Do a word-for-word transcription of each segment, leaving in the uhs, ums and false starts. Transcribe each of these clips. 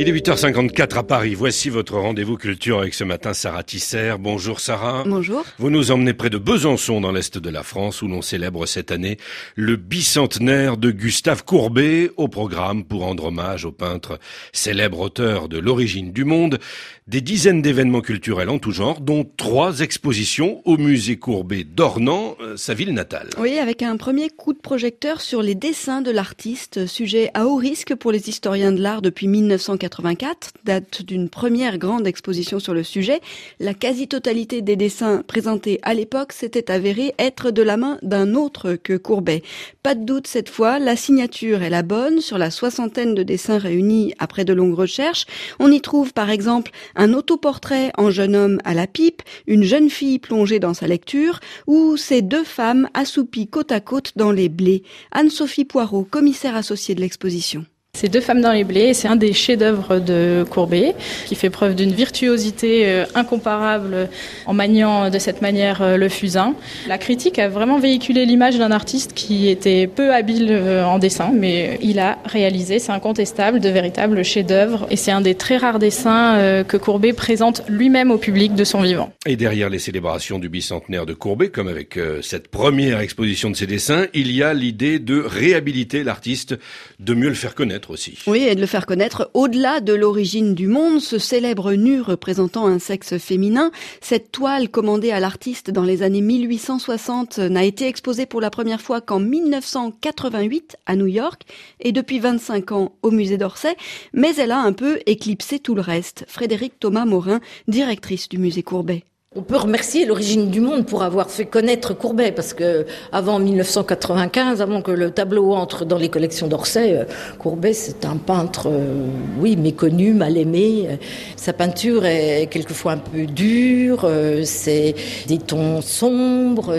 Il est huit heures cinquante-quatre à Paris. Voici votre rendez-vous culture avec ce matin Sarah Tisser. Bonjour Sarah. Bonjour. Vous nous emmenez près de Besançon dans l'est de la France où l'on célèbre cette année le bicentenaire de Gustave Courbet. Au programme, pour rendre hommage au peintre célèbre auteur de L'origine du monde, des dizaines d'événements culturels en tout genre, dont trois expositions au musée Courbet d'Ornans, sa ville natale. Oui, avec un premier coup de projecteur sur les dessins de l'artiste, sujet à haut risque pour les historiens de l'art depuis mille neuf cent quatre-vingt-quatre, date d'une première grande exposition sur le sujet. La quasi-totalité des dessins présentés à l'époque s'était avérée être de la main d'un autre que Courbet. Pas de doute cette fois, la signature est la bonne. Sur la soixantaine de dessins réunis après de longues recherches, on y trouve par exemple un autoportrait en jeune homme à la pipe, une jeune fille plongée dans sa lecture, ou ces deux femmes assoupies côte à côte dans les blés. Anne-Sophie Poirot, commissaire associée de l'exposition. Ces deux femmes dans les blés, c'est un des chefs-d'œuvre de Courbet, qui fait preuve d'une virtuosité incomparable en maniant de cette manière le fusain. La critique a vraiment véhiculé l'image d'un artiste qui était peu habile en dessin, mais il a réalisé, c'est incontestable, de véritables chefs-d'œuvre. Et c'est un des très rares dessins que Courbet présente lui-même au public de son vivant. Et derrière les célébrations du bicentenaire de Courbet, comme avec cette première exposition de ses dessins, il y a l'idée de réhabiliter l'artiste, de mieux le faire connaître aussi. Oui, et de le faire connaître au-delà de L'origine du monde, ce célèbre nu représentant un sexe féminin. Cette toile commandée à l'artiste dans les années mille huit cent soixante n'a été exposée pour la première fois qu'en mille neuf cent quatre-vingt-huit à New York et depuis vingt-cinq ans au musée d'Orsay, mais elle a un peu éclipsé tout le reste. Frédérique Thomas-Morin, directrice du musée Courbet. On peut remercier L'origine du monde pour avoir fait connaître Courbet, parce que avant mille neuf cent quatre-vingt-quinze, avant que le tableau entre dans les collections d'Orsay, Courbet c'est un peintre, euh, oui, méconnu, mal aimé. Sa peinture est quelquefois un peu dure, euh, c'est des tons sombres.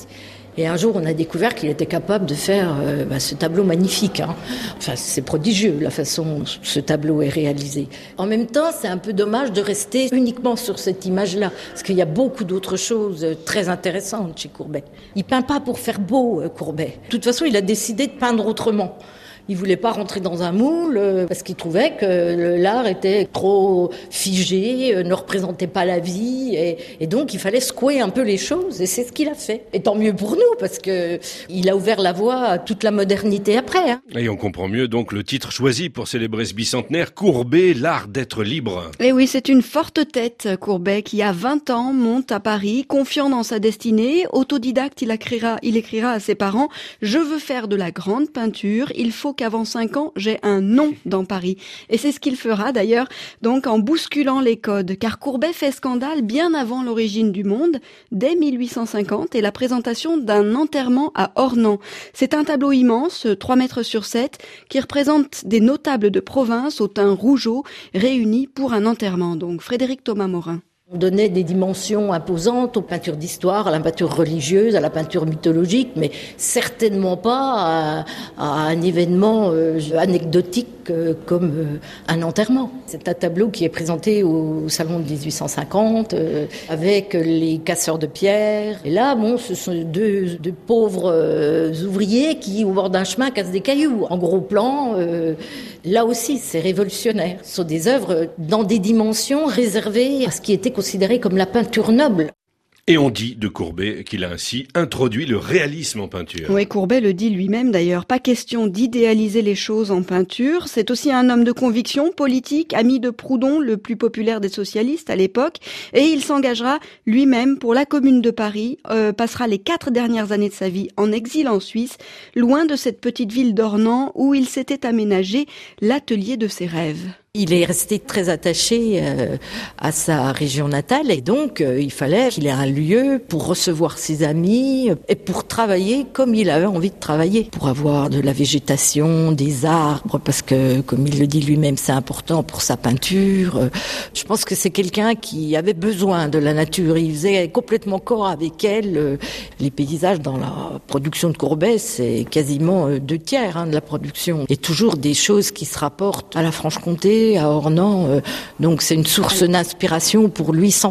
Et un jour, on a découvert qu'il était capable de faire euh, bah, ce tableau magnifique. Hein. Enfin, c'est prodigieux la façon dont ce tableau est réalisé. En même temps, c'est un peu dommage de rester uniquement sur cette image-là, parce qu'il y a beaucoup d'autres choses très intéressantes chez Courbet. Il peint pas pour faire beau, euh, Courbet. De toute façon, il a décidé de peindre autrement. Il voulait pas rentrer dans un moule euh, parce qu'il trouvait que l'art était trop figé, euh, ne représentait pas la vie et, et donc il fallait secouer un peu les choses et c'est ce qu'il a fait. Et tant mieux pour nous parce que il a ouvert la voie à toute la modernité après. Hein. Et on comprend mieux donc le titre choisi pour célébrer ce bicentenaire, Courbet, l'art d'être libre. Et oui, c'est une forte tête, Courbet, qui à vingt ans monte à Paris, confiant dans sa destinée. Autodidacte, il écrira, il écrira à ses parents « Je veux faire de la grande peinture, il faut qu'avant cinq ans, j'ai un nom dans Paris. » Et c'est ce qu'il fera d'ailleurs, donc en bousculant les codes, car Courbet fait scandale bien avant L'origine du monde, dès mille huit cent cinquante, et la présentation d'un enterrement à Ornans. C'est un tableau immense, trois mètres sur sept, qui représente des notables de province au teint rougeau, réunis pour un enterrement. Donc Frédérique Thomas-Morin. On donnait des dimensions imposantes aux peintures d'histoire, à la peinture religieuse, à la peinture mythologique, mais certainement pas à, à un événement euh, anecdotique euh, comme euh, un enterrement. C'est un tableau qui est présenté au Salon de dix-huit cent cinquante, euh, avec les casseurs de pierre. Et là, bon, ce sont deux, deux pauvres euh, ouvriers qui, au bord d'un chemin, cassent des cailloux. En gros plan, euh, là aussi, c'est révolutionnaire. Ce sont des œuvres dans des dimensions réservées à ce qui était considéré comme la peinture noble. Et on dit de Courbet qu'il a ainsi introduit le réalisme en peinture. Oui, Courbet le dit lui-même d'ailleurs. Pas question d'idéaliser les choses en peinture. C'est aussi un homme de conviction politique, ami de Proudhon, le plus populaire des socialistes à l'époque. Et il s'engagera lui-même pour la Commune de Paris, euh, passera les quatre dernières années de sa vie en exil en Suisse, loin de cette petite ville d'Ornans où il s'était aménagé l'atelier de ses rêves. Il est resté très attaché euh, à sa région natale et donc euh, il fallait qu'il ait un lieu pour recevoir ses amis et pour travailler comme il avait envie de travailler, pour avoir de la végétation, des arbres, parce que comme il le dit lui-même, c'est important pour sa peinture. Euh, je pense que c'est quelqu'un qui avait besoin de la nature, il faisait complètement corps avec elle. Euh, les paysages dans la production de Courbet, c'est quasiment euh, deux tiers hein, de la production et toujours des choses qui se rapportent à la Franche-Comté, à Ornans, euh, donc c'est une source d'inspiration pour lui sans fin.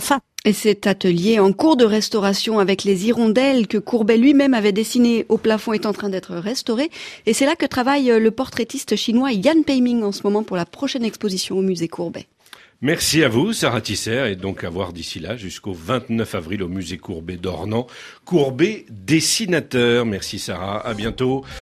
Et cet atelier en cours de restauration avec les hirondelles que Courbet lui-même avait dessinées au plafond est en train d'être restauré. Et c'est là que travaille le portraitiste chinois Yan Peiming en ce moment pour la prochaine exposition au musée Courbet. Merci à vous, Sarah Tisser, et donc à voir d'ici là jusqu'au vingt-neuf avril au musée Courbet d'Ornans. Courbet dessinateur. Merci Sarah, à bientôt.